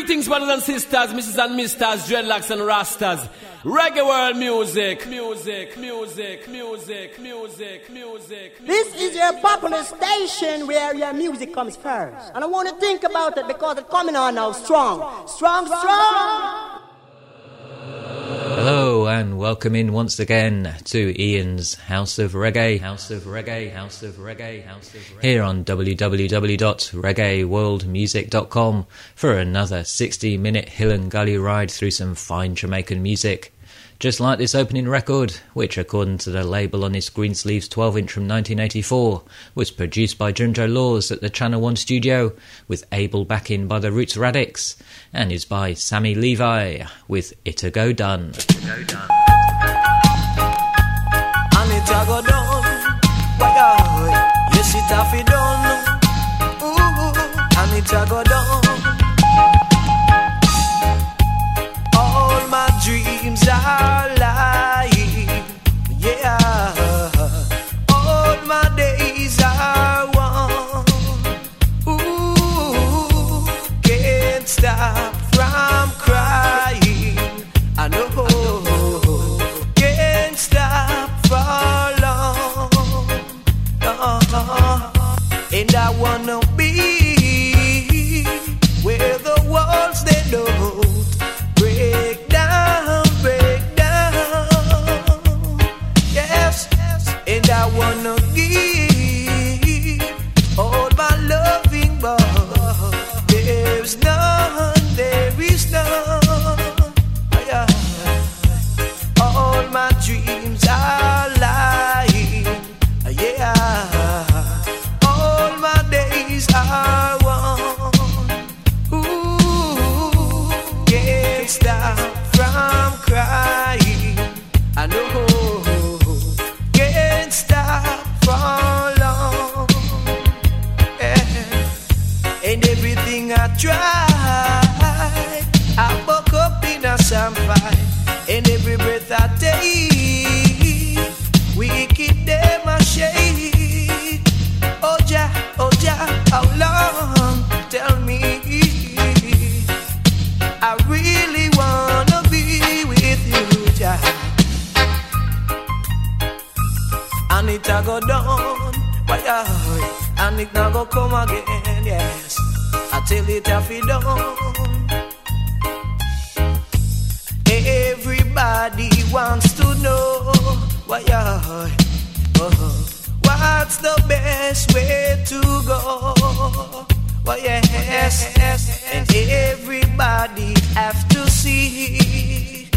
Greetings, brothers and sisters, Mrs. and Misters, dreadlocks and rastas. Reggae world music. This is your popular station where your music comes first. And I want to think about it because it's coming on now strong. Strong. Hello and welcome in once again to Ian's House of Reggae. Here on www.reggaeworldmusic.com for another 60-minute hill and gully ride through some fine Jamaican music. Just like this opening record, which according to the label on his Greensleeves 12-inch from 1984, was produced by Junjo Laws at the Channel 1 studio, with able backing by the Roots Radics, and is by Sammy Levi, with It A Go Done. And it a go done, yes it a fi done, and it a go done. All my dreams are lying, yeah. All my days are one. Ooh, can't stop from crying. I know, can't stop for long. And I wanna be where the walls they don't break down. Yes, and I wanna give all my loving, but there is none. All my dreams are lying, yeah. All my days are one. Ooh, can't stop from crying. I know, can't stop for long. Yeah. And everything I try, I woke up in a samphire. And every breath I take, wicked them a shake. Oh Jah, how long? Tell me. I really wanna be with you, Jah. And it a go done, and it not go come again, yes. I tell it a fi done. Everybody wants to know what's the best way to go. Yes, and everybody have to see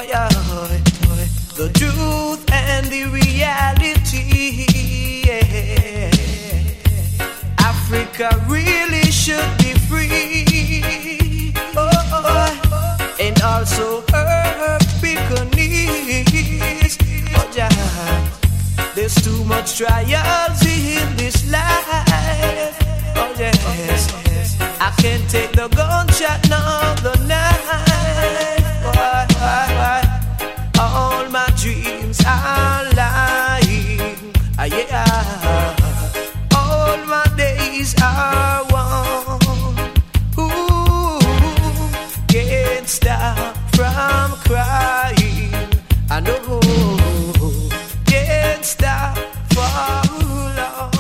the truth and the reality. Yeah. Africa really should be free. And also her Pekingese. Oh Jah, there's too much trials in this life. Oh yes, I can't take the gunshot nor the knife. All my dreams are lying, yeah. All my days are one. Ooh, can't stop from crying. I know, can't stop for long.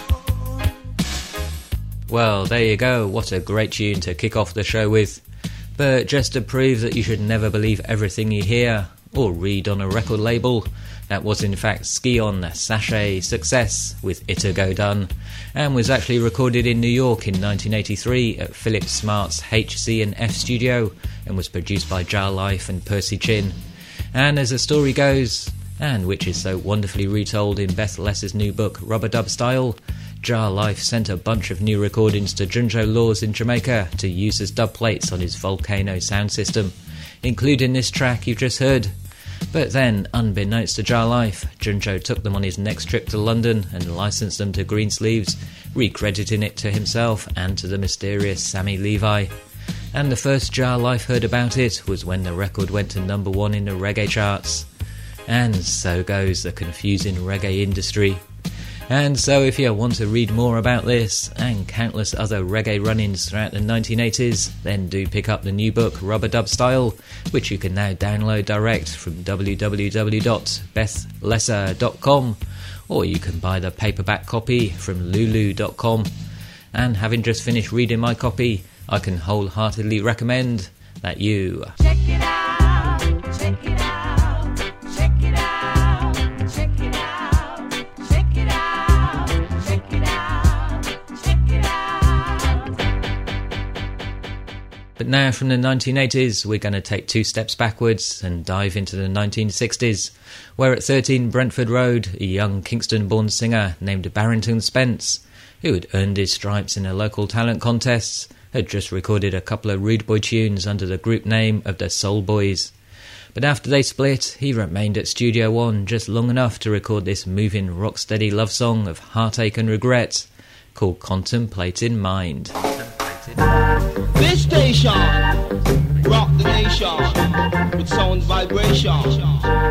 Well, there you go, what a great tune to kick off the show with. But just to prove that you should never believe everything you hear or read on a record label, that was in fact Skion Sachet Success with It A Go Done, and was actually recorded in New York in 1983 at Philip Smart's HC&F studio, and was produced by Jah Life and Percy Chin. And as the story goes, and which is so wonderfully retold in Beth Less's new book Rubber Dub Style, Jah Life sent a bunch of new recordings to Junjo Laws in Jamaica to use as dub plates on his Volcano sound system, including this track you've just heard. But then, unbeknownst to Jah Life, Junjo took them on his next trip to London and licensed them to Greensleeves, recrediting it to himself and to the mysterious Sammy Levi. And the first Jah Life heard about it was when the record went to number 1 in the reggae charts. And so goes the confusing reggae industry. And so if you want to read more about this and countless other reggae run-ins throughout the 1980s, then do pick up the new book Rubber Dub Style, which you can now download direct from www.bethlesser.com, or you can buy the paperback copy from lulu.com. And having just finished reading my copy, I can wholeheartedly recommend that you check it out, check it out, check it out, check it out, check it out, check it out, check it out. But now from the 1980s, we're going to take 2 steps backwards and dive into the 1960s, where at 13 Brentford Road, a young Kingston-born singer named Barrington Spence, who had earned his stripes in a local talent contests, had just recorded a couple of rude boy tunes under the group name of the Soul Boys. But after they split, he remained at Studio One just long enough to record this moving rock-steady love song of heartache and regret, called Contemplating Mind. This station, rock the nation, with sound vibration.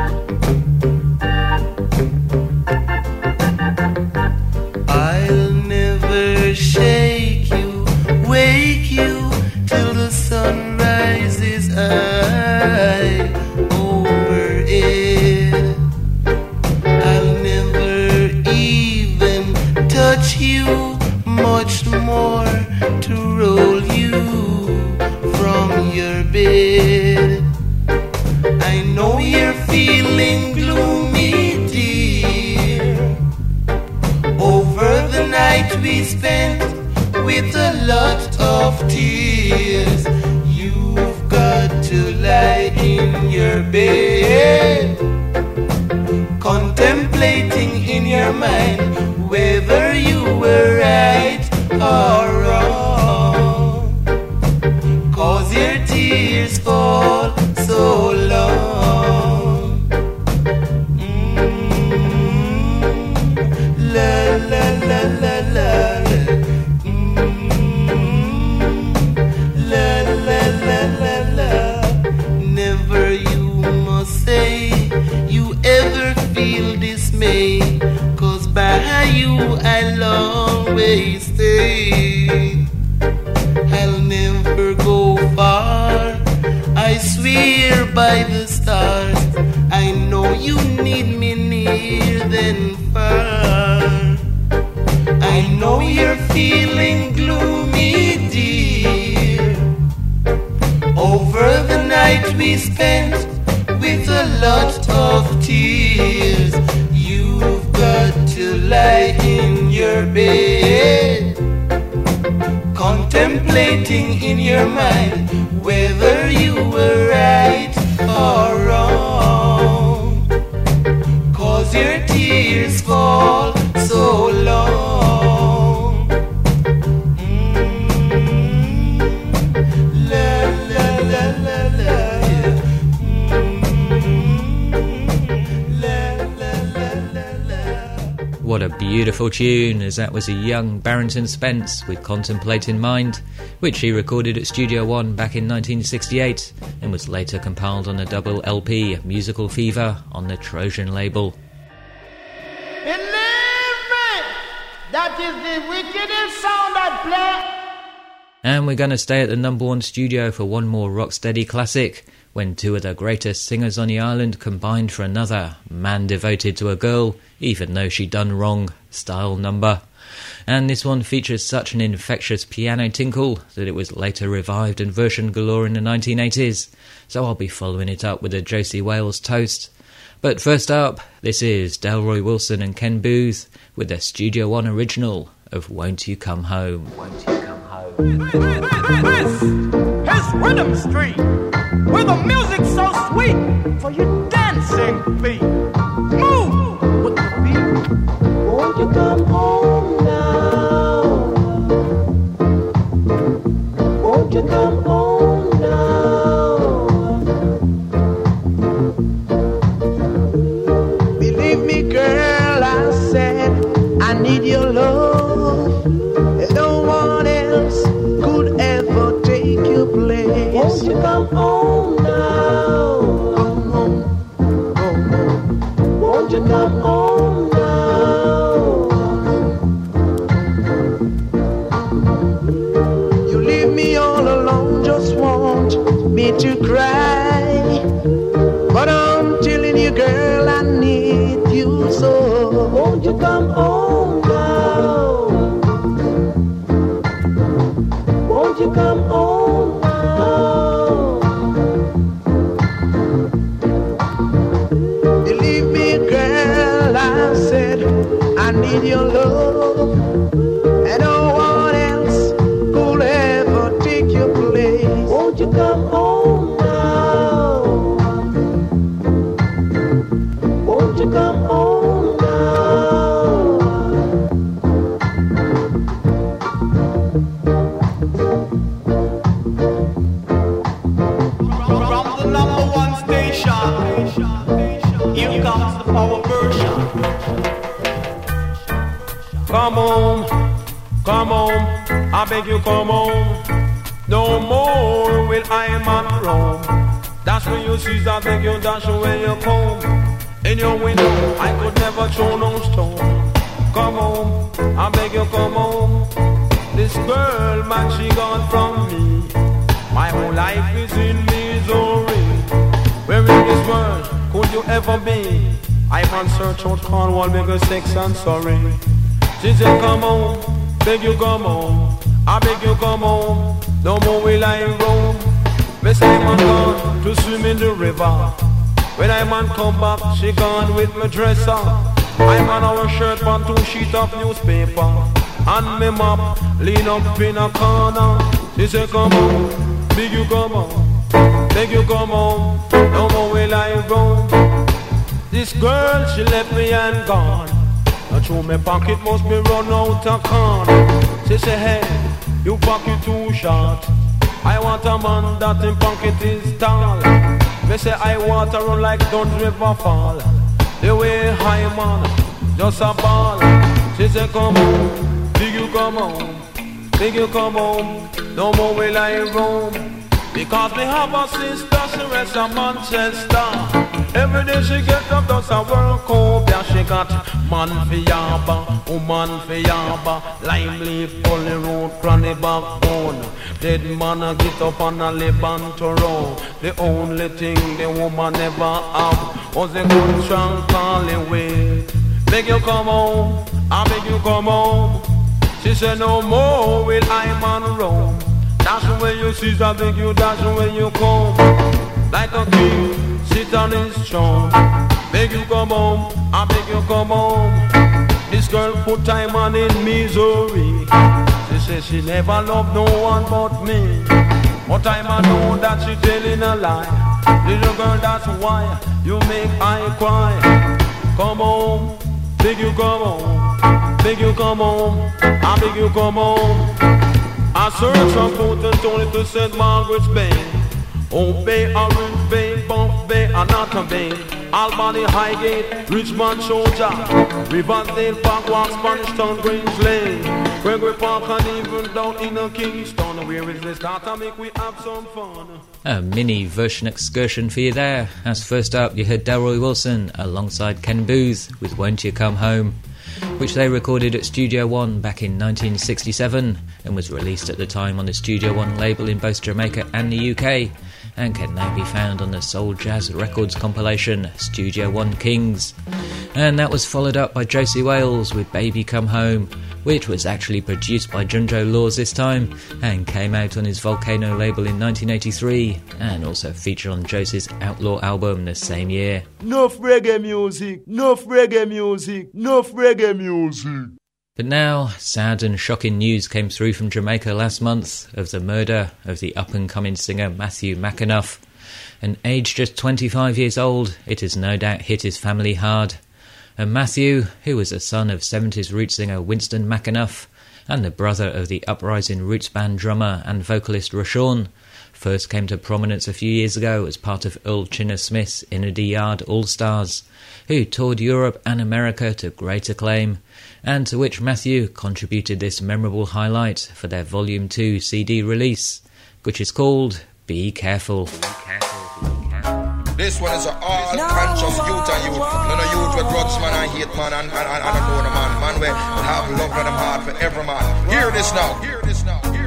I'll never shake you, wake you till the sun rises high over it. I'll never even touch you, much more to roll you from your bed. I know you're feeling gloomy, dear, over the night we spent with a lot of tears. You've got to lie in your bed, contemplating in your mind whether you were right or wrong, 'cause your tears fall so long. La la la la la. La la la la la. Never you must say you ever feel dismay, 'cause by you I'll always stay. I'll never go far, I swear by the stars. I know you need me near than far. I know you're feeling gloomy, dear, over the night we spent with a lot of tears. You've got to lie in your bed, contemplating in your mind whether you were right or wrong, 'cause your tears fall so long. La la la la la. La la la la la. What a beautiful tune, as that was a young Barrington Spence with Contemplating Mind, which he recorded at Studio One back in 1968 and was later compiled on a double LP, Musical Fever, on the Trojan label. Believe me, that is the wickedest sound I play. And we're going to stay at the number 1 studio for one more rocksteady classic, when 2 of the greatest singers on the island combined for another man devoted to a girl, even though she done wrong, style number. And this one features such an infectious piano tinkle that it was later revived and version galore in the 1980s, so I'll be following it up with a Josie Wales toast. But first up, this is Delroy Wilson and Ken Booth with their Studio One original of Won't You Come Home. Won't You Come Home. This is Rhythm Street, where the music's so sweet for your dancing feet. Move with the beat. Won't you come home now? Won't you come home now? Believe me, girl, I said I need your love. No one else could ever take your place. Won't you come home now? Come home, come home. Won't you come home now? You leave me all alone, just want me to cry. But I'm telling you, girl, I need you so. Won't you come home now? Won't you come home now? Believe me, girl, I said I need your love, and no one else could ever take your place. Won't you come home now? Won't you come home now? From the number one station, here comes the power version. Come home, I beg you come home. No more will I man roam. That's when you see, I beg you dash away your comb. In your window, I could never throw no stone. Come home, I beg you come home. This girl, man, she gone from me. My whole life is in misery. Where in this world could you ever be? I man search out Cornwall, make her sex and sorry. She said come home, beg you come home. I beg you come home, no more will I roam. Me say man gone to swim in the river. When I man come back, she gone with my dresser. I man our shirt on 2 sheet of newspaper. And me mop lean up in a corner. She said come home, beg you come home. Beg you come home, no more will I roam. This girl, she left me and gone. And through my pocket must be run out of corn. She say, hey, you pocket too short. I want a man that in pocket is tall. Me say I want to run like Duns River Fall. The way high man, just a ball. She say come home, beg you come home. Beg you come home, no more will I roam. Because me have a sister, she rests in Manchester. Every day she get up, does a work home. Yeah, she got man for yaba, woman for yaba. Lime leaf, pulley road, cranny backbone. Dead man a get up and a live on to roll. The only thing the woman never have was a good strong calling way. Beg you come home, I beg you come home. She said no more will I man roam. Dash away you see, I beg you dash away you come. Like a king, sit on his throne. Beg you come home, I beg you come home. This girl put time on in misery. She says she never loved no one but me. But I know that she telling a lie. Little girl, that's why you make I cry. Come home, beg you come home. Beg you come home, I beg you come home. I search from Fulton Tony to St. Margaret's Bay. Old Bay, Orange Bay, Buff Bay, Anata Bay, Albany Highgate, Richmond Soldier, Riversdale Park Walk, Spanish Town, Grange Lane, Gregory Park, and even down in Kingston. Where is this data? Make we have some fun. A mini version excursion for you there. As first up, you heard Delroy Wilson alongside Ken Booth with Won't You Come Home, which they recorded at Studio One back in 1967 and was released at the time on the Studio One label in both Jamaica and the UK, and can now be found on the Soul Jazz Records compilation Studio One Kings. And that was followed up by Josie Wales with Baby Come Home, which was actually produced by Junjo Laws this time and came out on his Volcano label in 1983 and also featured on Josie's Outlaw album the same year. Enough reggae music, enough reggae music, enough reggae music. But now, sad and shocking news came through from Jamaica last month of the murder of the up-and-coming singer Matthew McAnuff. And aged just 25 years old, it has no doubt hit his family hard. And Matthew, who was the son of 70s roots singer Winston McAnuff and the brother of the uprising roots band drummer and vocalist Rashawn, first came to prominence a few years ago as part of Earl Chinner Smith's Inner D Yard All-Stars, who toured Europe and America to great acclaim, and to which Matthew contributed this memorable highlight for their Volume 2 CD release, which is called Be Careful. This one is an all-conscious youth and youth. None of youth with drugs, man, and hate, man, and I don't know the man. Man, we have love in them heart for every man. Hear this now. Hear this now.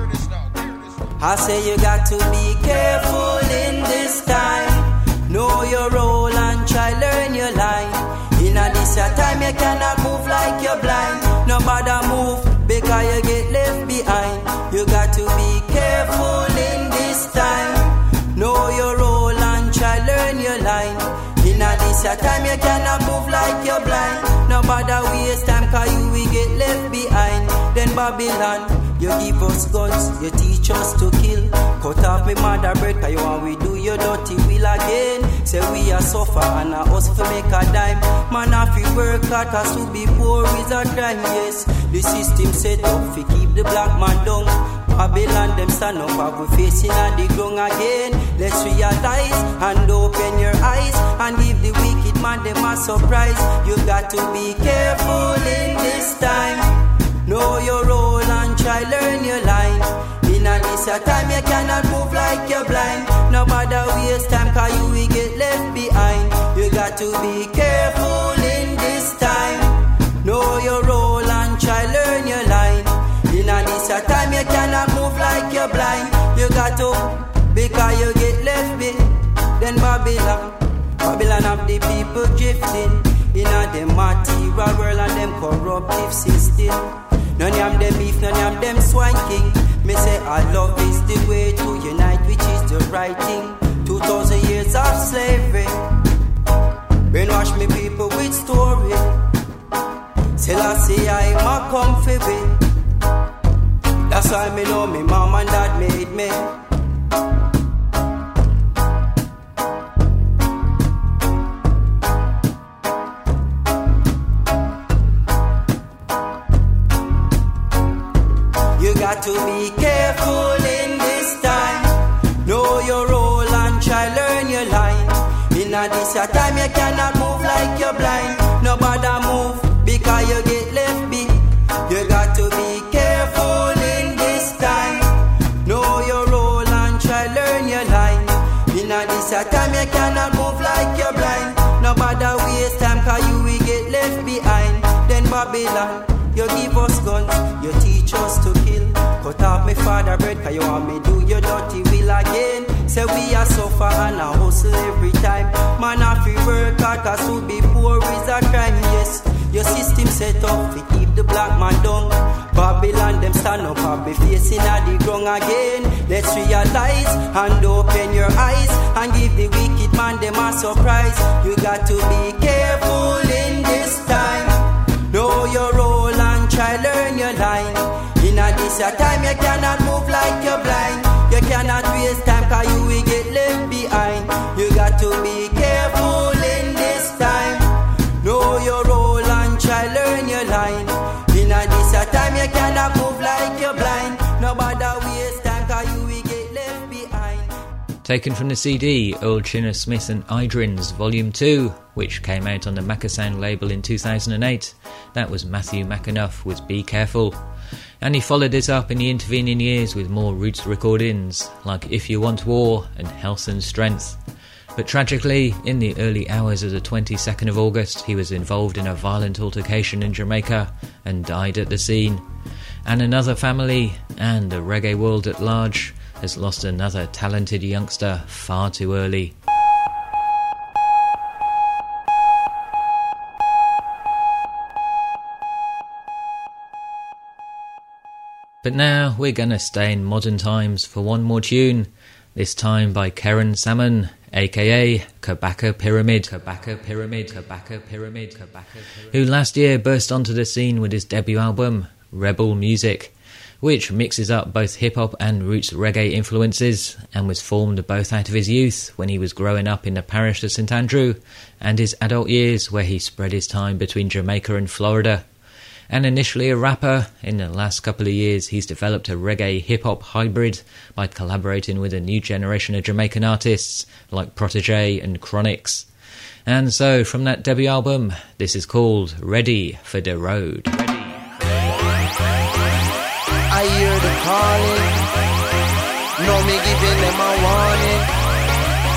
I say you got to be careful in this time. Know your role and try learn your line. In a this time you cannot move like you're blind. No matter move because you get left behind. You got to be careful in this time. Know your role and try learn your line. In a this time you cannot move like you're blind. No matter waste time cause you will get left behind. Then Babylon, you give us guns, you teach us to kill. Cut off me mother bread, cause you want we do your dirty will again. Say we are suffer and a hustle for make a dime. Man if we work hard, cause to be poor is a crime, yes. The system set up to keep the black man down. Babylon them stand up, have we facing on the ground again. Let's realize and open your eyes and give the wicked man them a surprise. You got to be careful in this time. Know your role and try learn your line. In a this time you cannot move like you're blind. No matter waste time cause you will get left behind. You got to be careful in this time. Know your role and try learn your line. In a this time you cannot move like you're blind. You got to because you get left behind. Then Babylon have the people drifting in a them material world and them corruptive system. None of them beef, none of them swanking. Me say our love is the way to unite, which is the right thing. 2,000 years of slavery brainwash me people with story. Till I say I'm a comfy way. That's why me know me mom and dad made me. Got to be careful in this time. Know your role and try learn your line. In a this time you cannot move like you're blind. No matter move because you get left behind. You got to be careful in this time. Know your role and try learn your line. In a this time you cannot move like you're blind. No matter waste time cause you will get left behind. Then Babylon, you give us guns, you teach us to kill. Cut off me father bread, cause you want me do your dirty will again. Say we are suffer and a hustle every time. Man if we work hard, cause to be poor is a crime, yes. Your system set up to keep the black man down. Babylon them stand up and be facing at the ground again. Let's realize and open your eyes and give the wicked man them a surprise. You got to be careful in this time. Know your role and try learn your line. In a this time you cannot move like you're blind. You cannot waste time cause you will get left behind. You got to be careful in this time. Know your role and try learn your line. In a this time you cannot move like you're blind. No matter waste time cause you will get left behind. Taken from the CD Earl Chinner Smith and Idrins Volume 2, which came out on the Maccasound label in 2008. That was Matthew McAnuff with Be Careful. And he followed it up in the intervening years with more roots recordings, like If You Want War and Health and Strength. But tragically, in the early hours of the 22nd of August, he was involved in a violent altercation in Jamaica and died at the scene. And another family, and the reggae world at large, has lost another talented youngster far too early. But now we're gonna stay in modern times for one more tune, this time by Karen Salmon, aka Kabaka Pyramid, who last year burst onto the scene with his debut album, Rebel Music, which mixes up both hip-hop and roots reggae influences, and was formed both out of his youth when he was growing up in the parish of St Andrew, and his adult years where he spread his time between Jamaica and Florida. And initially a rapper, in the last couple of years he's developed a reggae hip-hop hybrid by collaborating with a new generation of Jamaican artists like Protege and Chronix. And so from that debut album, this is called Ready for the Road. I hear the calling, know me giving them a warning. Say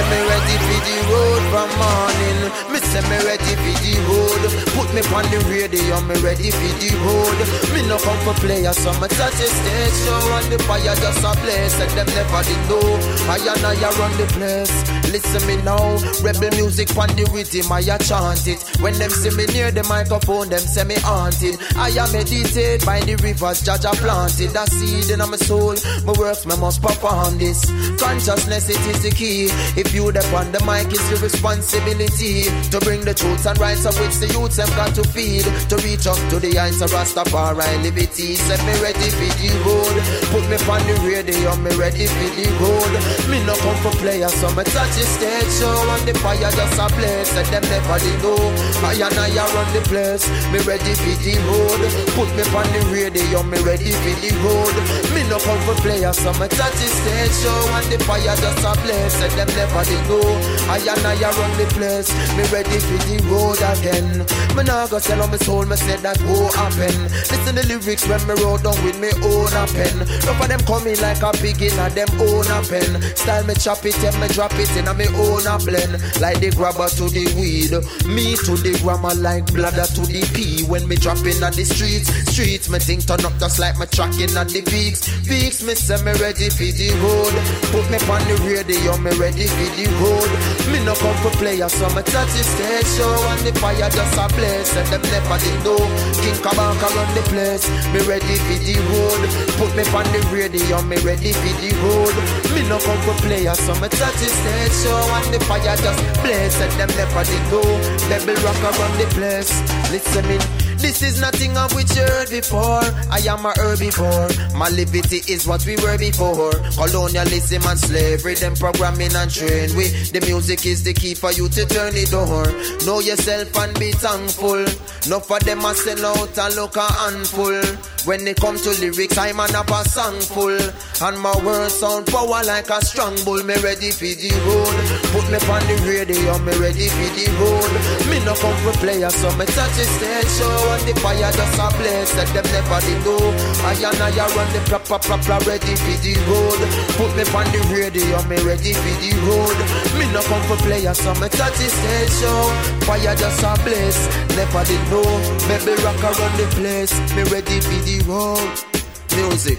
me ready for the road from morning. Me say me ready for the road. Put me on the radio, me ready for the road. Me no come for players, so me touch the stage show and the fire just a blaze. And them never did know I and I run the place. Listen me now, rebel music on the rhythm, I chant it. When them see me near the microphone, them say me haunted. I am meditated by the rivers, Jaja planted. That seed in my soul, my works, me must perform this. Consciousness, it is the key. If you dep on the mic, it's your responsibility to bring the truth and rights of which the youths have got to feed. To reach up to the heights of Rastafari liberty. Set me ready for the road. Put me on the radio, me ready for the road. Me no come for players, so me touch the stage show and the fire just a blaze. Let them never did know I and I run the place. Me ready for the road. Put me on the radio, me ready for the road. Me no come for players, so me touch the stage show and the fire just a blaze. Let them never did know I and I run the place. Me ready for the road again. Me nah go sell on my soul, me said that won't happen. Listen the lyrics when me wrote down with me own a pen. Enough of them coming like a pig in a them own a pen. Style me chop it and me drop it in a me own a blend. Like the grabber to the weed, me to the grammar like bladder to the pea. When me drop in at the streets, me think turn up just like me tracking at the peaks. Me say me ready for the road. Put me on the radio, me ready for the road. Me no come for players, so me touch the stage show and the fire just a blaze. And them never did know King Kabaka run the place. Me ready for the road. Put me on the radio, me ready for the road. Me no come for players, so me touch the stage show and the fire just blaze. And them never did know Rebel Rocker run the place. Listen me, this is nothing of which you heard before. I am a herbivore. My liberty is what we were before. Colonialism and slavery, them programming and train. The music is the key for you to turn the door. Know yourself and be thankful. Enough of them a sell out and look a handful. When it comes to lyrics, I'm an up a song full. And my words sound power like a strong bull. Me ready for the road. Put me on the radio, me ready for the road. Me no come for players, so me touch the stage show. And the fire just a blaze, let them never did know I and I run the proper ready for the road. Put me on the radio, me ready for the road. Me no come for players, so me touch the stage show. Fire just a blaze, never did know. Maybe rocker run the place, me ready for the road. Music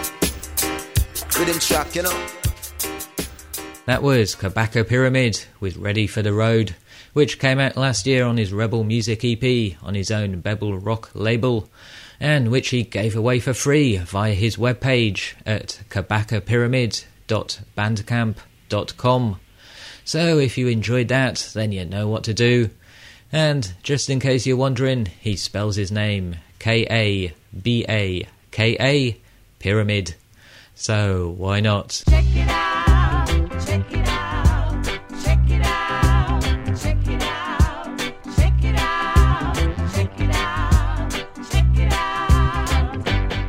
rhythm track, you know. That was Kabaka Pyramid with Ready for the Road, which came out last year on his Rebel Music EP on his own Bebel Rock label, and which he gave away for free via his webpage at kabakapyramid.bandcamp.com. So if you enjoyed that, then you know what to do. And just in case you're wondering, he spells his name Kabaka, Pyramid. So why not? Check it out, check it out, check it out, check it out, check it out, check it out, check it out.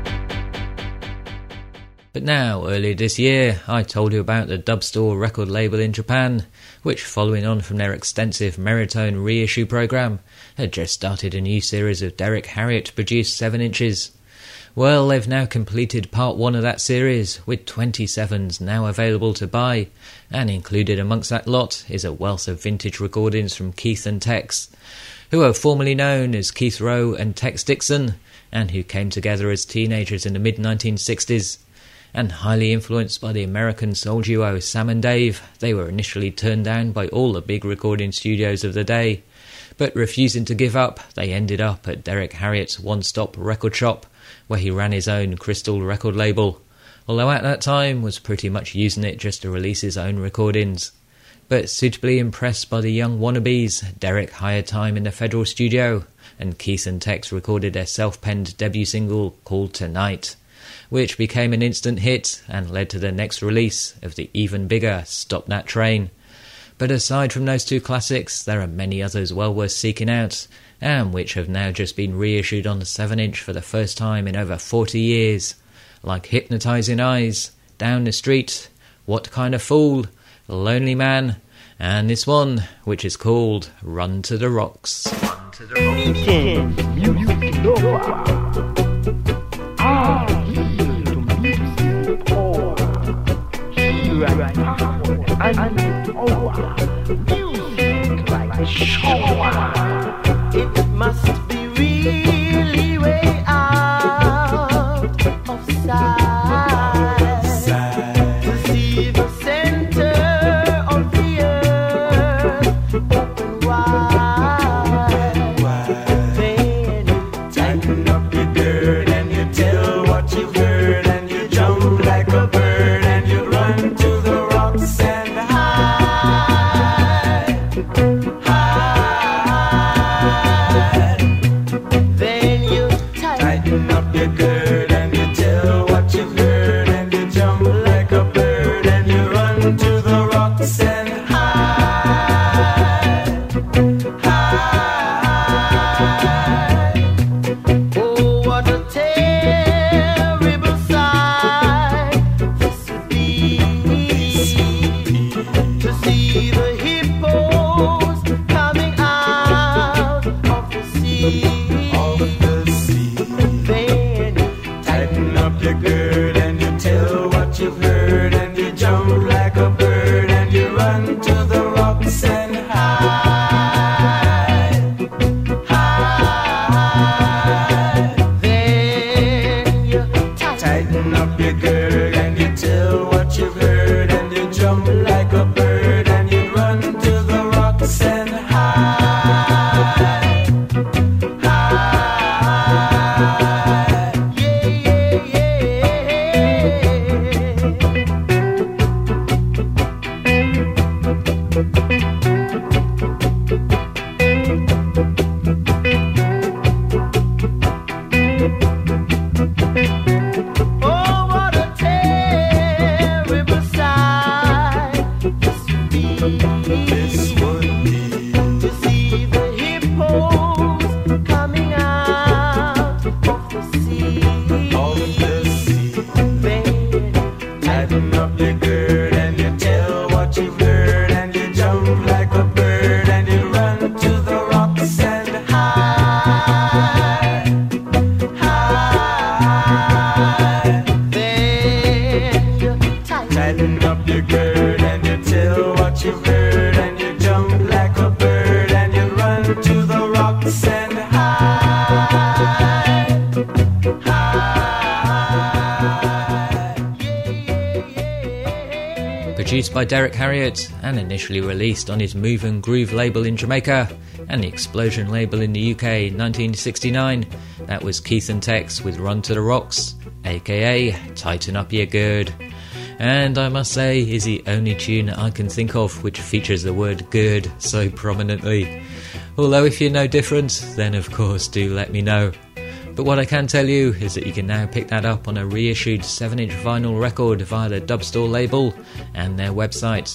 But now, earlier this year, I told you about the Dubstore record label in Japan, which, following on from their extensive Meritone reissue programme, had just started a new series of Derek Harriott produced 7-inches. Well, they've now completed part 1 of that series, with 27s now available to buy, and included amongst that lot is a wealth of vintage recordings from Keith and Tex, who are formerly known as Keith Rowe and Tex Dixon, and who came together as teenagers in the mid-1960s. And highly influenced by the American soul duo Sam and Dave, they were initially turned down by all the big recording studios of the day, but refusing to give up, they ended up at Derek Harriott's one-stop record shop, where he ran his own Crystal record label, although at that time was pretty much using it just to release his own recordings. But suitably impressed by the young wannabes, Derek hired time in the Federal studio, and Keith and Tex recorded their self-penned debut single called Tonight, which became an instant hit and led to the next release of the even bigger Stop That Train. But aside from those two classics, there are many others well worth seeking out, and which have now just been reissued on the 7-inch for the first time in over 40 years, like Hypnotising Eyes, Down the Street, What Kind of Fool, Lonely Man, and this one, which is called Run to the Rocks. Run to the Rocks. and power. Music like a shower. It must be really way out of sight to see the center of the earth open wide. Then you tighten up your gird and you tell what you've heard, and you jump like a bird and you run to the rocks and hide. Then you tighten up your gird and you tell what you've heard, and you jump like a bird and you run to the rocks and hide. Oh, what a terrible sight this would be, to see the hippos coming out of the sea. Then you tighten up your gird and you tell what you've heard, and you jump like a bird and you run to the rocks and hide. Then you tighten up your gird and you tell what you've heard, and you jump like a bird and you run to the rocks and hide. Yeah, yeah, oh, what a terrible sight this would be, to see the hippos coming out of the sea. Then tighten up your gird and you tell what you've heard, and you jump like a bird and you run to the rocks and hide. Then you tighten up your gird and you tell what you've heard, and you jump like a bird and you run to the rocks and hide. Produced by Derek Harriott and initially released on his Move and Groove label in Jamaica and the Explosion label in the UK in 1969, that was Keith and Tex with Run to the Rocks, aka Tighten Up Your Gird. And I must say, is the only tune I can think of which features the word gird so prominently. Although if you're no different, then of course do let me know. But what I can tell you is that you can now pick that up on a reissued 7-inch vinyl record via the Dubstore label and their website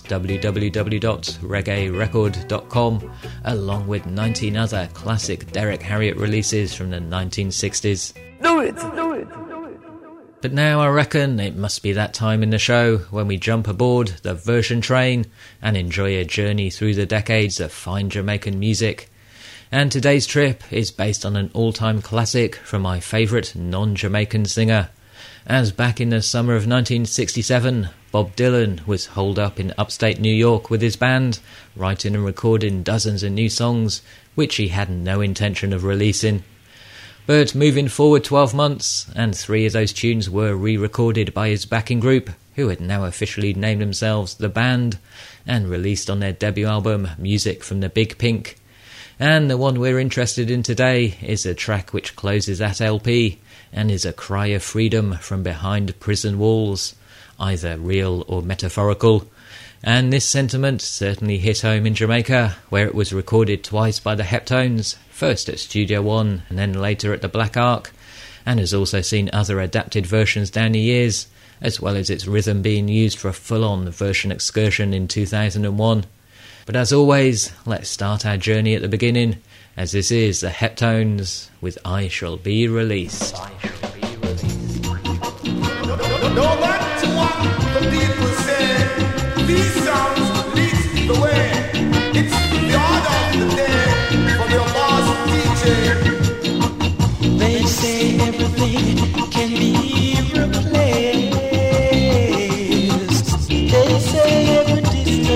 www.reggaerecord.com, along with 19 other classic Derek Harriott releases from the 1960s. Do it, do it. But now I reckon it must be that time in the show when we jump aboard the version train and enjoy a journey through the decades of fine Jamaican music. And today's trip is based on an all-time classic from my favourite non-Jamaican singer, as back in the summer of 1967, Bob Dylan was holed up in upstate New York with his band, writing and recording dozens of new songs, which he had no intention of releasing. But moving forward 12 months, and 3 of those tunes were re-recorded by his backing group, who had now officially named themselves The Band, and released on their debut album, Music from the Big Pink. And the one we're interested in today is a track which closes that LP, and is a cry of freedom from behind prison walls, either real or metaphorical. And this sentiment certainly hit home in Jamaica, where it was recorded twice by the Heptones, first at Studio One and then later at the Black Ark, and has also seen other adapted versions down the years, as well as its rhythm being used for a full-on version excursion in 2001. But as always, let's start our journey at the beginning, as this is the Heptones with I Shall Be Released. No matter what the people say, these songs lead the way. It's the order of the day from your boss DJ. They say everything can be replaced. They say every distance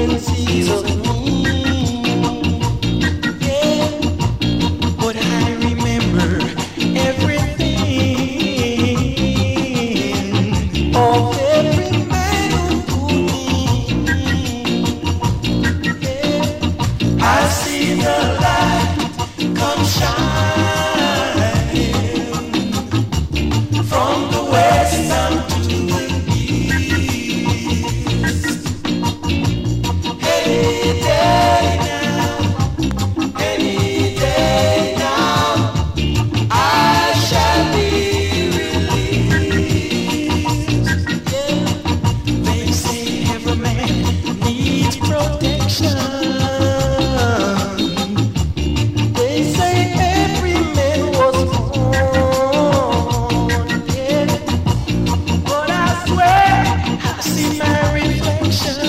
see my reflection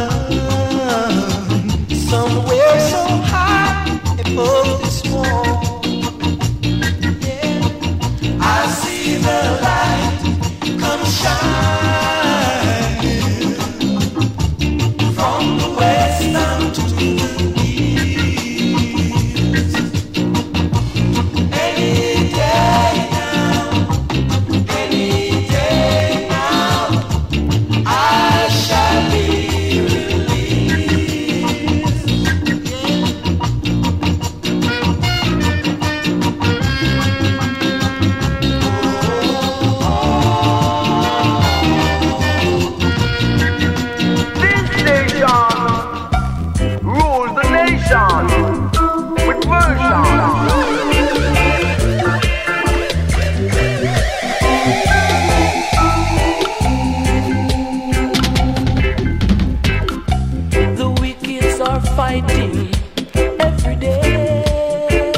somewhere so high above this wall. Yeah. I see the light come shine from the west down to the east. Any day now, any day now, I shall be fighting every day.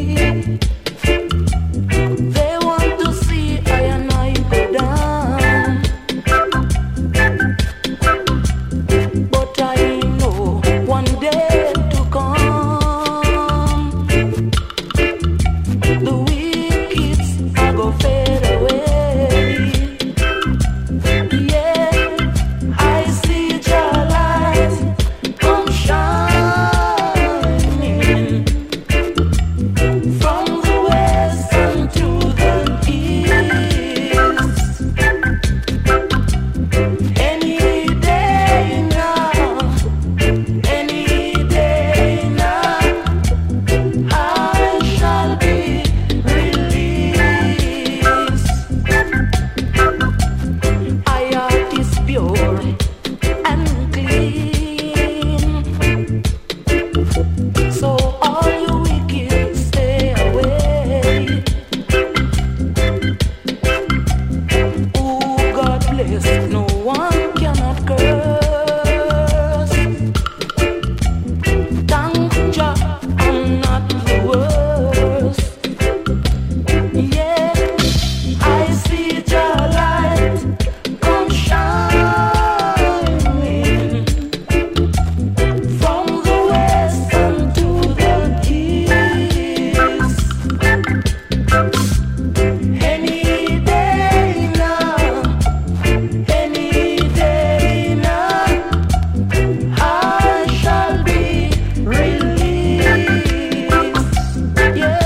They want to see I and I go down, but I know one day to come, the wicked are go fade away. Yeah, I see your light come shine. No one cannot curse. Thank Jah, I'm not the worst. Yeah, I see Jah light come shining from the west unto the east. Any day now, any day now, I shall be released. Yeah.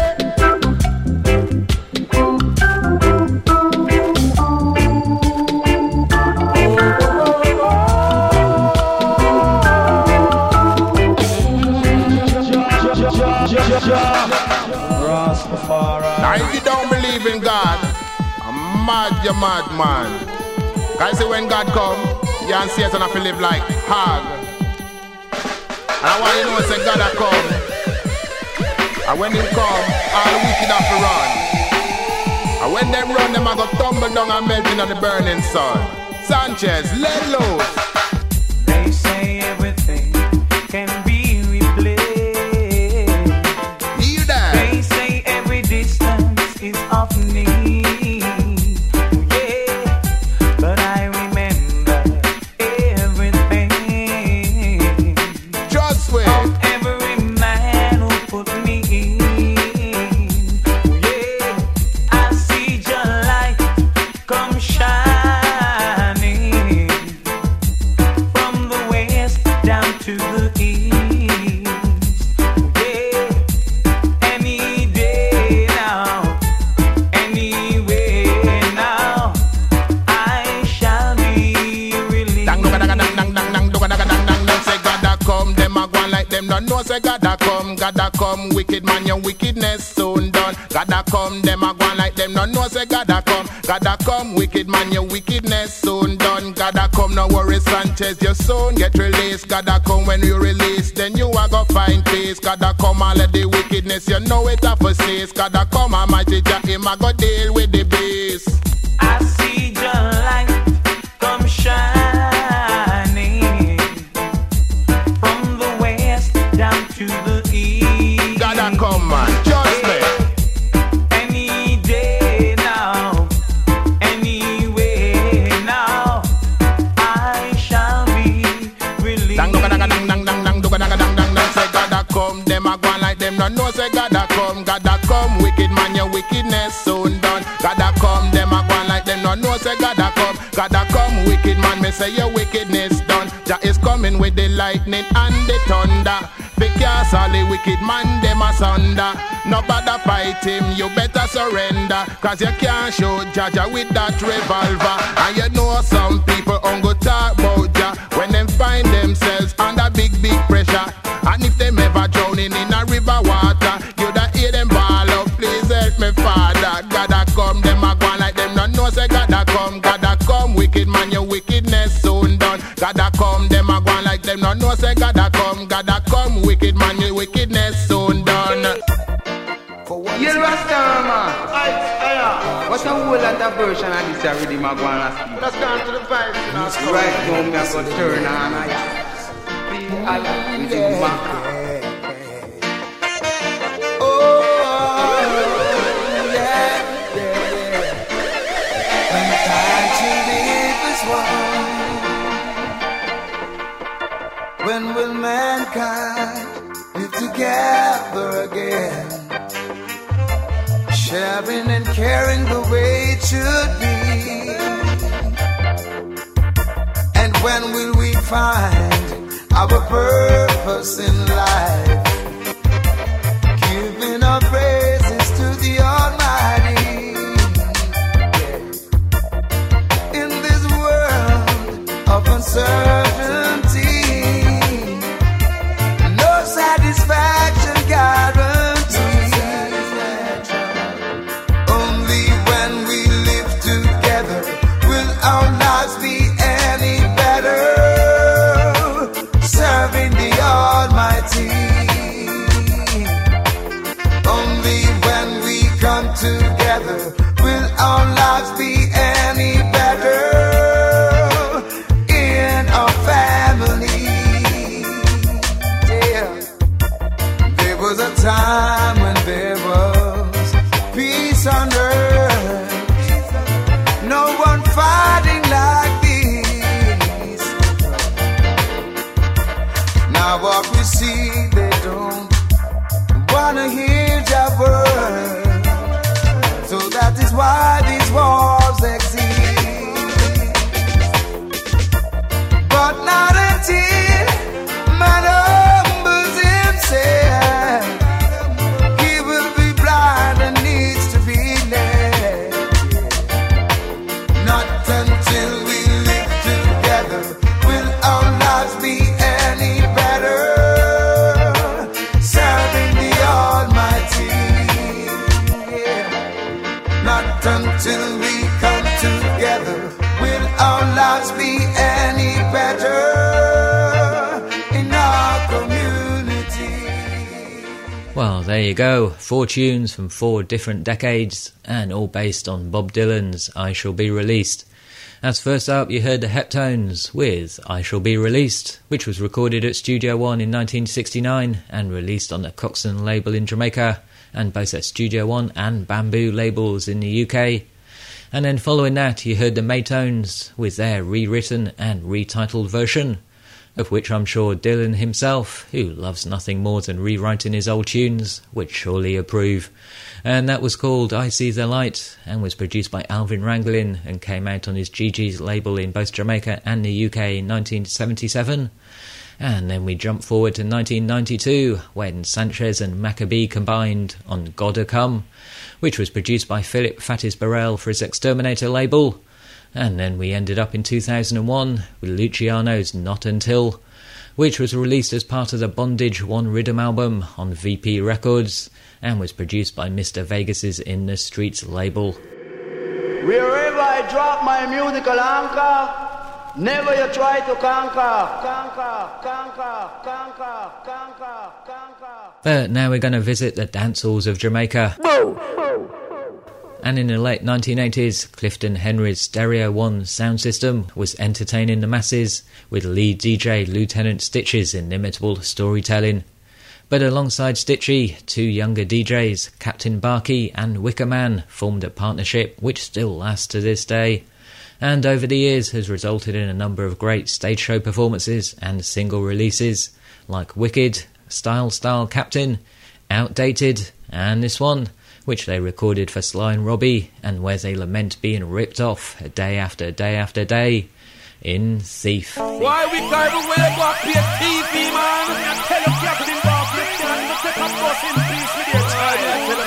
Now if you don't believe in God, I'm mad, you mad man. Cause see when God come, you and Satan have to live like hog. And I want you to know say God a come. And when him come, all the wicked have to run. And when them run, them a go tumble down and melt in the burning sun. Sanchez, let loose. They say everything can be replaced. You there? They say every distance is of need. Yeah, but I remember everything. Just wait. Of every man who put me in. Yeah, I see your light come shining from the west down to the east. Yeah, any day now, anywhere now, I shall be released. Dang, dang, dang, dang, dang, dang, dang, dang, dang, dang, dang. Say God a come, them a go on like them don't know. Say God a come, wicked man, your wickedness soon done. God a come, them a go on like them don't know. Say God a come, wicked man, your wickedness soon done. God a come, no worry Sanchez, you soon get released. God a come, when you release, then you a go find peace. God a come, all of the wickedness, you know it a for cease. God a come, Almighty Jah, him a go deal with the beast. I see your light come shining from the west down to the east. God a come, man, just me. Any day now, anywhere now, I no know say gotta come, wicked man, your wickedness soon done. Gotta come, them a go like them no know say gotta come, wicked man, me say your wickedness done. Jah is coming with the lightning and the thunder. Because all the wicked man, them asunder. Nobody fight him, you better surrender. Cause you can't shoot Jaja with that revolver. And you know some people on go talk about Jah when them find themselves under big pressure. And if them ever drowning in a river water, you da hear them ball up, please help me Father. Gotta come, them a go like them no know say gotta come, wicked man, your wickedness soon done. Gotta come, them a go like them no know say gotta come, wicked man, your wickedness soon done. You Rastaman. What's a whole lot of version of this already, my guana? Let's go to the vibes. Right now, me a go turn on. Feel Allah with the back. When will mankind live together again, sharing and caring the way it should be? And when will we find our purpose in life, giving our praises to the Almighty? In this world of uncertainty, satisfaction guaranteed. Only when we live together will our lives be any better, serving the Almighty. Only when we come together will our lives be any better in our family. There was a time when there was peace on earth, no one fighting like this. Now what we see, they don't wanna hear your word, so that is why these wars exist. But not until man humbles himself, he will be blind and needs to be led. Not until we live together will our lives be any better, serving the Almighty. Yeah. Not until we come together will our lives be any better in our community. Well, there you go. 4 tunes from 4 different decades, and all based on Bob Dylan's I Shall Be Released. As first up, you heard the Heptones with I Shall Be Released, which was recorded at Studio One in 1969 and released on the Coxsone label in Jamaica, and both at Studio One and Bamboo labels in the UK. And then following that, you heard the Maytones with their rewritten and retitled version, of which I'm sure Dylan himself, who loves nothing more than rewriting his old tunes, would surely approve. And that was called I See the Light, and was produced by Alvin Ranglin, and came out on his GG's label in both Jamaica and the UK in 1977. And then we jump forward to 1992, when Sanchez and Maccabee combined on Gotta Come, which was produced by Philip Fatis Burrell for his Exterminator label. And then we ended up in 2001 with Luciano's Not Until, which was released as part of the Bondage One Rhythm album on VP Records, and was produced by Mr. Vegas's In the Streets label. Wherever I drop my musical anchor, never you try to conquer. But now we're going to visit the dance halls of Jamaica. And in the late 1980s, Clifton Henry's Stereo One sound system was entertaining the masses with lead DJ Lieutenant Stitch's inimitable storytelling. But alongside Stitchy, 2 younger DJs, Captain Barkey and Wicker Man, formed a partnership which still lasts to this day, and over the years has resulted in a number of great stage show performances and single releases like Wicked, Style Captain, Outdated, and this one, which they recorded for Sly and Robbie, and where they lament being ripped off day after day after day, in Thief. Why we carry away go up here, TV, man? Tell you, Captain Barkley, and you take a bus in peace with your child.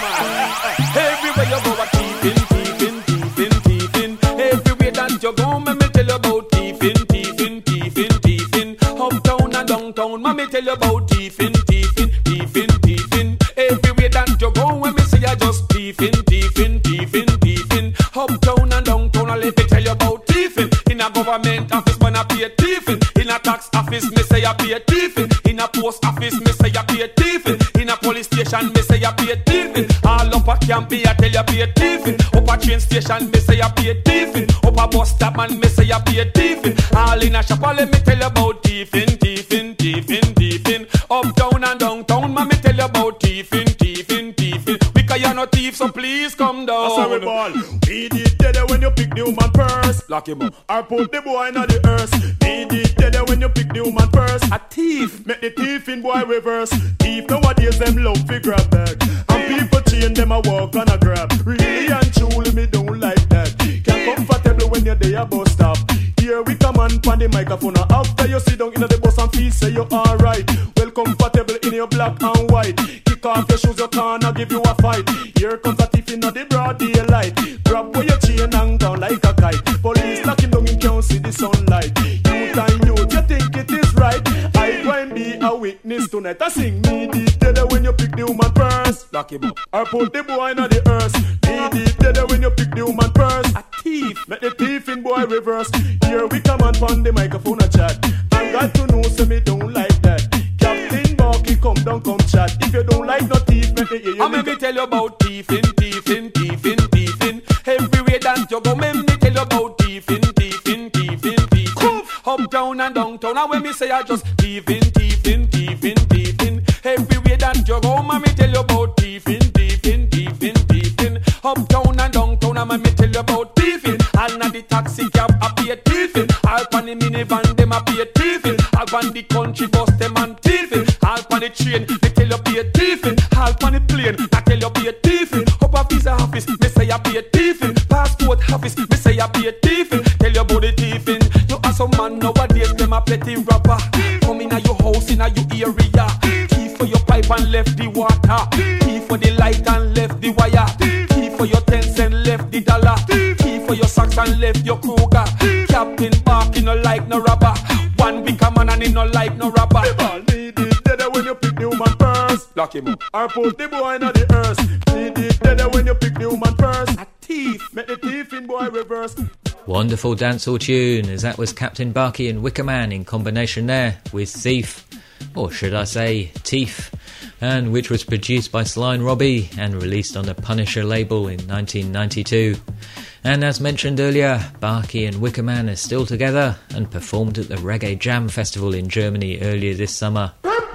Everywhere you go, a thieving, thieving, thieving, thieving. Everywhere that you go, let me tell you about thieving, thieving, thieving, thieving. Uptown and downtown, let me tell you about thieving, thieving, thieving, thieving. Everywhere that you go, let me say you just thieving, thieving, thieving, thieving. Uptown and downtown, let me tell you about thieving. In a government office, man, I pay thieving. In a tax office, me say I pay thieving. In a post office, me say I pay thieving. In a police station, me say I pay thieving. All up a camp, I tell you pay thieving. Up a train station, me say I pay thieving. Up a bus stop, man, me say I pay thieving. All in a shop, let me tell you about thieving, thieving, thieving, thieving. Uptown and downtown, man, me tell you about thieving, thieving, thieving. Because you're not thief, so please come down. Sorry, ball. He did tell you when you pick the human purse. Lock him up. Or put the boy in the earth. He did tell you when you pick the human purse. A thief. Make the thief in boy reverse. Thief nowadays them love fi grab bag. And people chain them a walk and a grab. Really and truly me don't like that. Can't comfortable when you're there bus stop. Here we come on the microphone. After you sit down in the bus and feel say you're alright. Well comfortable in your black and white. Kick off your shoes, you can't give you a fight. Here comes a thief in the broad daylight. Grab for your chain and down like a kite. Police lock him down, you can't see the sunlight. Youth and youth, you think it is right. I go and be a witness tonight. I sing me the dead when you pick the human purse. Lock him up. Or put the boy in the earth. Me the dead when you pick the human purse. A thief. Make the thief in boy reverse. Here we come on the microphone a chat. I got to know, say me don't like that. Captain Barkley, come down, come chat. If you don't like no thief, make me hear you. I me tell you about thieving, thieving, thieving, thieving. Everywhere that you go, me tell you about thieving, thieving, thieving, thieving. Uptown and downtown, and when me say I just thieving, thieving, thieving, thieving. Everywhere that you go, me tell you about thieving, thieving, thieving, thieving. Uptown and downtown, and me tell you about thieving. All na the taxi cab a pay thieving. All pan the minivan them a pay thieving. All pan the country bus them and thieving. All pan the train me tell you pay thieving. All pan the plane I tell you pay thieving. Up a visa office me say I pay thieving. Passport office me say I pay thieving. Tell you about the thieving. You are some man nowadays them a petty robber. Come in a your house in a your area. Thief for your pipe and left the water. Thief for the light and left the wire. Thief for your 10 cents left the dollar. Thief for your socks and left your Kruger. Captain Barkley no like no robber. One big man and he no like no robber. Me the dead when you pick the human purse. Lock him up. Or put the boy in the earth. Me the dead when you pick the human purse. A thief. Make the thief in boy reverse. Wonderful dancehall tune, as that was Captain Barkley and Wicker Man in combination there with Thief, or should I say Thief, and which was produced by Sly and Robbie and released on the Punisher label in 1992. And as mentioned earlier, Barkley and Wicker Man are still together and performed at the Reggae Jam Festival in Germany earlier this summer.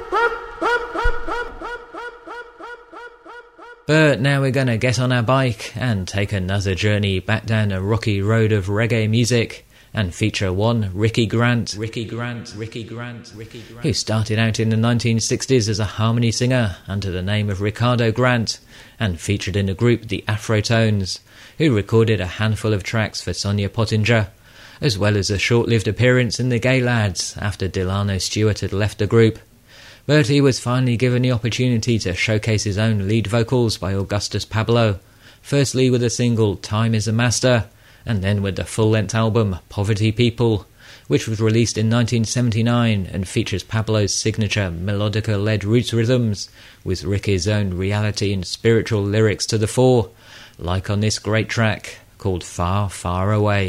But now we're going to get on our bike and take another journey back down a rocky road of reggae music and feature one Ricky Grant, who started out in the 1960s as a harmony singer under the name of Ricardo Grant and featured in the group The Afrotones, who recorded a handful of tracks for Sonia Pottinger, as well as a short-lived appearance in the Gay Lads after Delano Stewart had left the group. But he was finally given the opportunity to showcase his own lead vocals by Augustus Pablo, firstly with the single Time is a Master, and then with the full-length album Poverty People, which was released in 1979 and features Pablo's signature melodica-led roots rhythms, with Ricky's own reality and spiritual lyrics to the fore, like on this great track called Far, Far Away.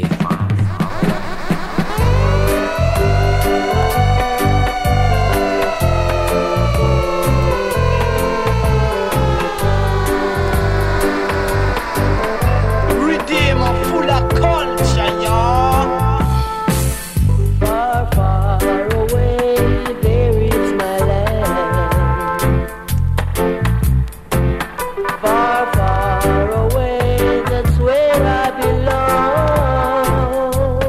Far, far away, that's where I belong.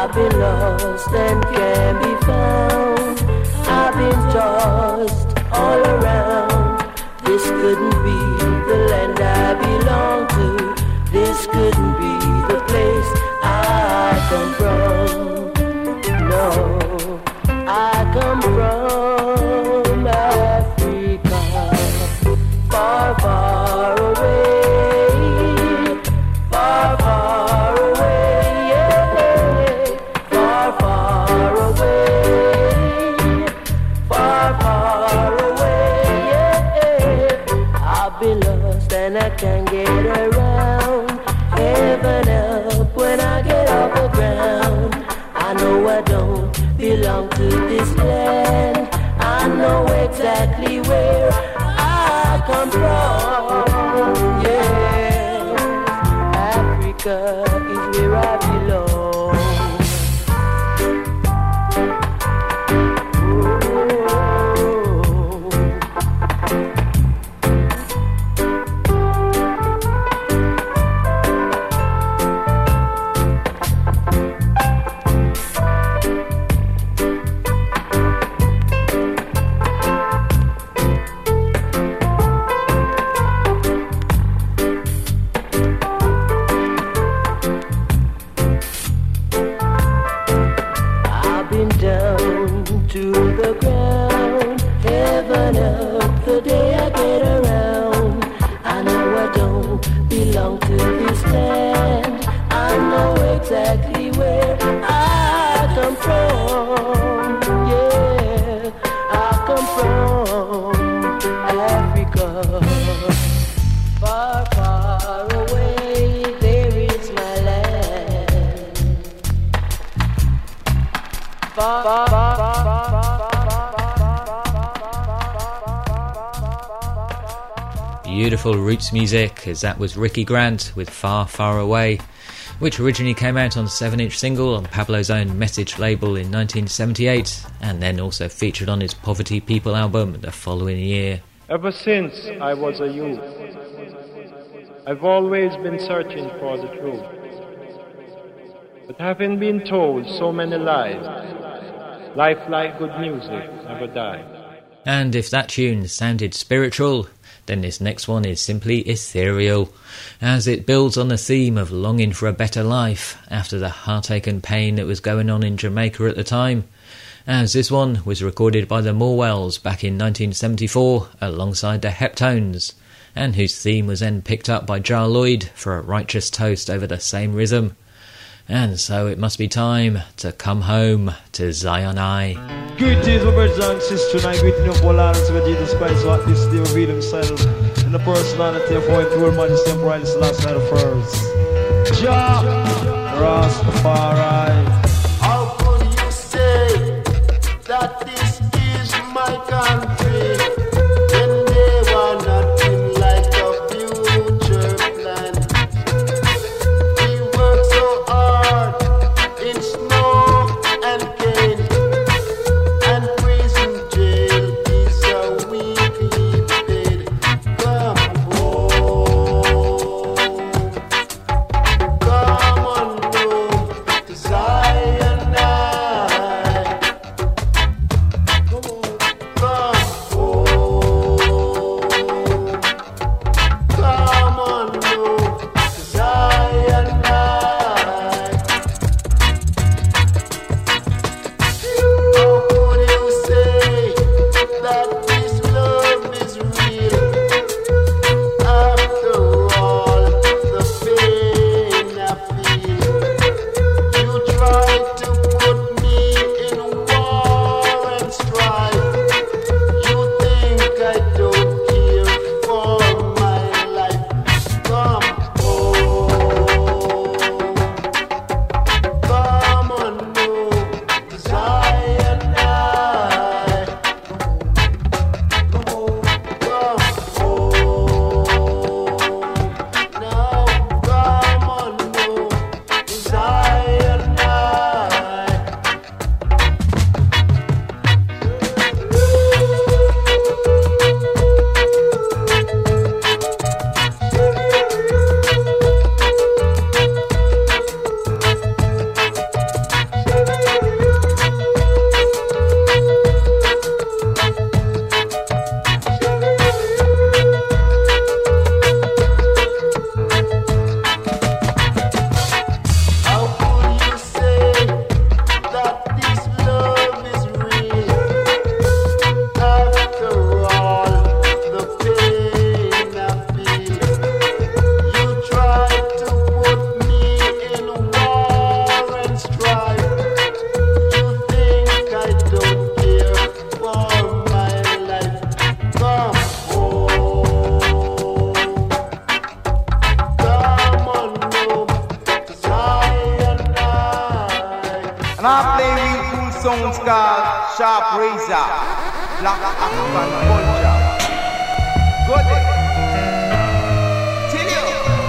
I've been lost and can't be found. I've been tossed all around. This couldn't be the land I belong to. This couldn't be the place I come from. No, I come from Africa, far, far away, far, far away, yeah. Far, far away, far, far away, yeah. I've been lost and I can't get around. Heaven help when I get off the ground. I know I don't belong to this land. I know exactly where I come from. Yeah, Africa is where I belong. I've been down to the ground. Heaven help the day I get around. I know I don't belong to this land. I know exactly where I come from. Yeah, I come from Africa. Far, far away, there is my land. Far, far, far, far, Beautiful roots music, as that was Ricky Grant with Far, Far Away, which originally came out on a 7-inch single on Pablo's own Message label in 1978, and then also featured on his Poverty People album the following year. Ever since I was a youth, I've always been searching for the truth. But having been told so many lies, life like good music never dies. And if that tune sounded spiritual, then this next one is simply ethereal, as it builds on the theme of longing for a better life after the heartache and pain that was going on in Jamaica at the time, as this one was recorded by the Morwells back in 1974 alongside the Heptones, and whose theme was then picked up by Jar Lloyd for a righteous toast over the same rhythm. And so it must be time to come home to Zion I. Greetings, my brothers and sisters, and I greet you for Lord and Savior Jesus Christ, who at this day revealed himself in the personality of our pure majesty and brightest last night of first. Jah Rastafari. How could you say that this is my country when they were nothing like a future plan? We work so hard in snow and cane, and prison jail is a weekly paid. Come home, come on home to And I play real cool songs called Sharp Razor, Black African Culture. Go there. Till you.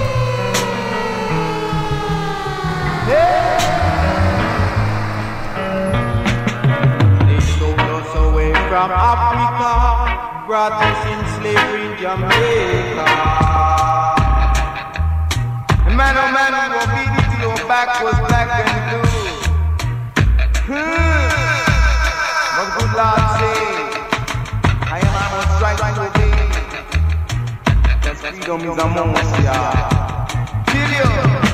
Hey. They stole us away from Africa, brought us in slavery in Jamaica. And man, oh man, we won't beat it till your back was black and blue. But good Lord say, I am most right to obey. That freedom is among us, yeah. Feel you.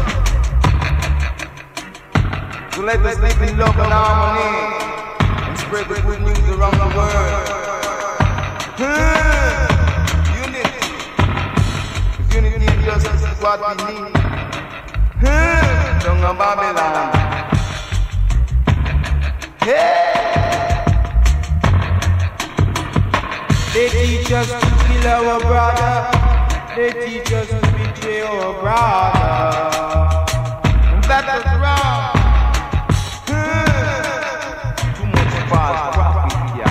So let us live in love and harmony and spread the good news around the world. Unity. Unity and justice is what we need. Down in Babylon. Hey! They teach us to kill our brother. They teach us to betray our brother. And that is wrong. Too much false propaganda.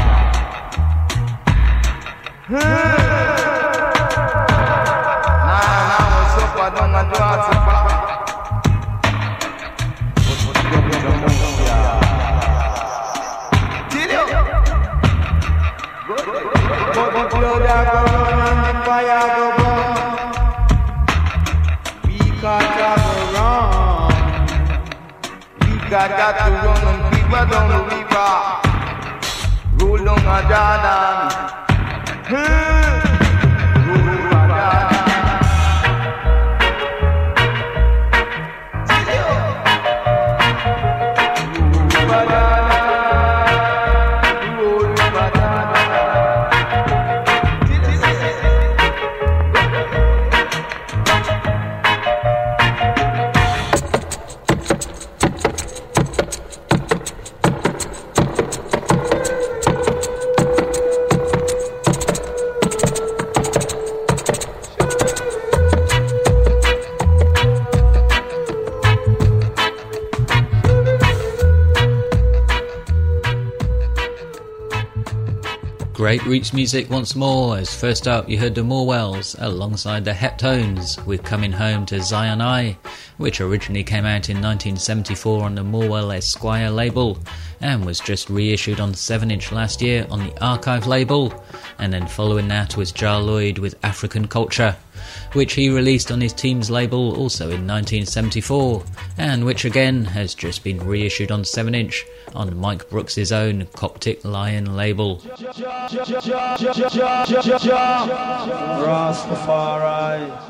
Now what's up? I don't want to ask you. Blood a go run and the fire go burn. We got to run. We got to run and people down the river. Roll down a Jordan. Roll down a Great roots music once more, as first up you heard the Morwells alongside the Heptones with Coming Home to Zion I, which originally came out in 1974 on the Morwell Esquire label and was just reissued on 7-inch last year on the Archive label, and then following that was Jar Lloyd with African Culture, which he released on his team's label also in 1974, and which again has just been reissued on 7-inch on Mike Brooks' own Coptic Lion label. Rastafari.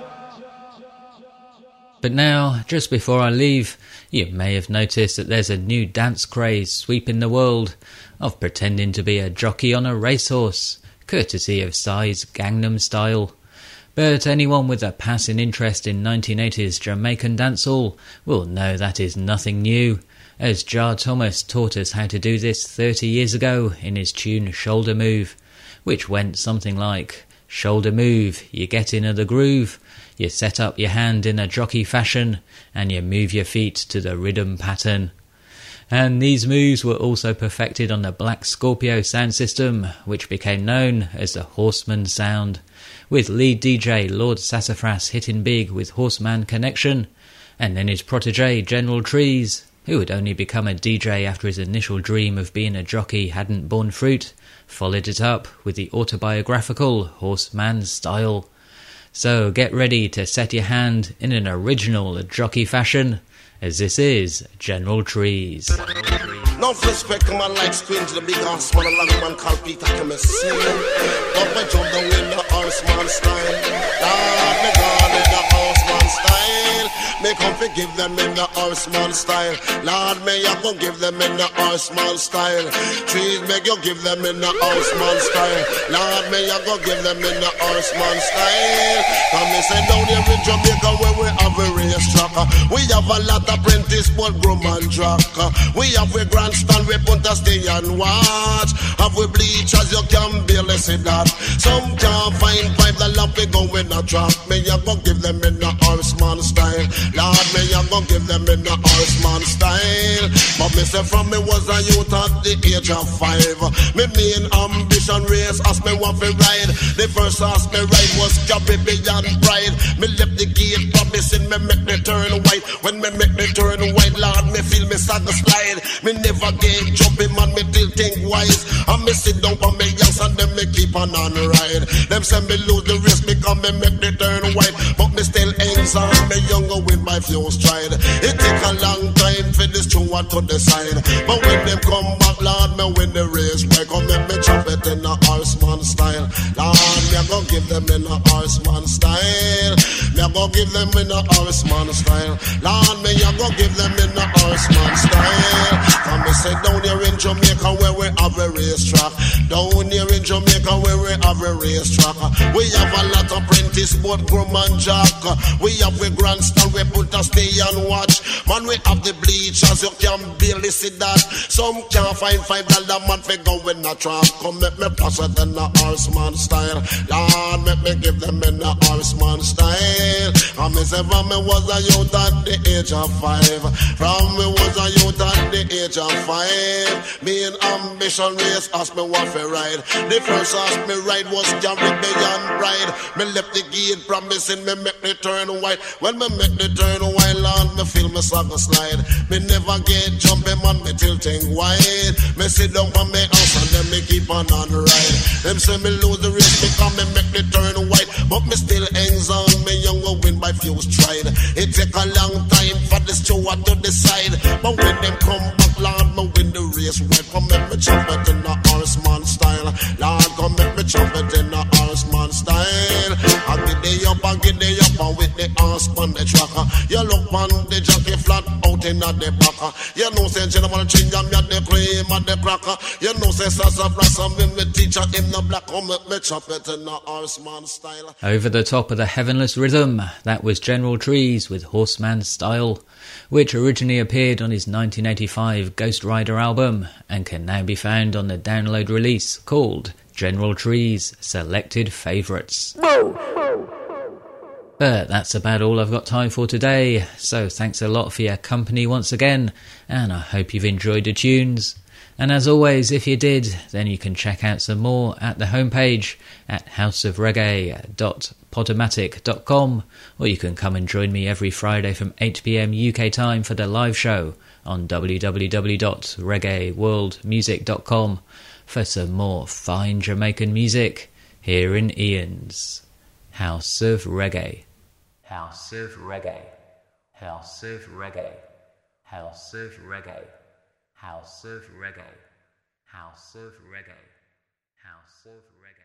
But now, just before I leave, you may have noticed that there's a new dance craze sweeping the world of pretending to be a jockey on a racehorse, courtesy of Psy's Gangnam Style. But anyone with a passing interest in 1980s Jamaican dancehall will know that is nothing new, as Jar Thomas taught us how to do this 30 years ago in his tune Shoulder Move, which went something like, shoulder move, you get into the groove, you set up your hand in a jockey fashion, and you move your feet to the rhythm pattern. And these moves were also perfected on the Black Scorpio sound system, which became known as the Horseman sound, with lead DJ Lord Sassafras hitting big with Horseman Connection, and then his protege General Trees, who had only become a DJ after his initial dream of being a jockey hadn't borne fruit, followed it up with the autobiographical Horseman Style. So get ready to set your hand in an original jockey fashion, as this is General Trees. No respect, man like Squinch, the big ass man, a long man called Peter Kemesi. But my jump down in the horseman style. Lord, me gone in the horseman style. Me come to give them in the horseman style. Lord, me I go give them in the horseman style. Trees, make you give them in the horseman style. Lord, me I go give them in the horseman style. Come me say down here in Jamaica where we have a race track. We have a lot of apprentice but groom and track. We have a grandstand, we put a stay and watch. Have we bleachers, you can barely see that. Some can't find $5 we go in a trap. Me I go give them in the horseman style. Lord, me I go give them in the horseman style. But Me say from me was a youth at the age of 5. Me main ambition race as me want to ride. The first horse me ride was Caribbean Pride. Me left the gate promising me make me turn white. When me make me turn white, Lord, me feel me start to slide. Me never get jumping man, me still think wise. And me sit down for me youngs and them me keep on ride. Them say me lose the race because me make me turn white. But me still hangs on, me younger with my few stride. It take a long time for this true one to decide. But when them come back, Lord, me win the race. Why come make me chop it in a horseman style? Lord, me go give them in a horseman style. Me go give them in a horseman style. Lord, me go give them in a horseman style. Come me say down here in Jamaica where we have a racetrack. Down here in Jamaica where we have a racetrack. We have a lot of apprentice boat, groom and jack. We have a grandstand, we put a stay and watch. Man, we have the bleachers, you can barely see that. Some can't find $5 man for going a trap. Come make me pass it in a horseman style. Lord, make me give them in a horseman style. And me say from me was a youth at the age of 5. From me was a youth at the age of 5. Me in ambition race as me want to ride. The first horse me ride was Caribbean Pride. Me left the gate promising me make me turn white. When me make me turn white, Lord, me feel me start to slide. Me never get jumping man, me till think white. Me sit down for me house and then me keep on ride. Them say me lose the race because me make me turn white. But me still hangs on, me younger win by few stride. It take a long time for the steward to decide. But when them come back, Lord, me win the race. Right, come make me jump it in a horseman style. Lord, come make me jump it in a horseman style. I get the up, and with the horse on the tracker. You look on the jockey flat out in the backer. You know say General Chingham, you the cream and the cracker. You know say Sasa Blossom, in the teacher, in the black, come make me chop it in a horseman style. Over the top of the heavenless rhythm, that was General Trees with Horseman Style, which originally appeared on his 1985 Ghost Rider album and can now be found on the download release called General Trees Selected Favourites. But that's about all I've got time for today, so thanks a lot for your company once again, and I hope you've enjoyed the tunes. And as always, if you did, then you can check out some more at the homepage at houseofreggae.podomatic.com, or you can come and join me every Friday from 8 PM UK time for the live show on www.reggaeworldmusic.com for some more fine Jamaican music here in Ian's House of Reggae. House of Reggae. House of Reggae. House of Reggae. House of Reggae. House of Reggae. House of Reggae.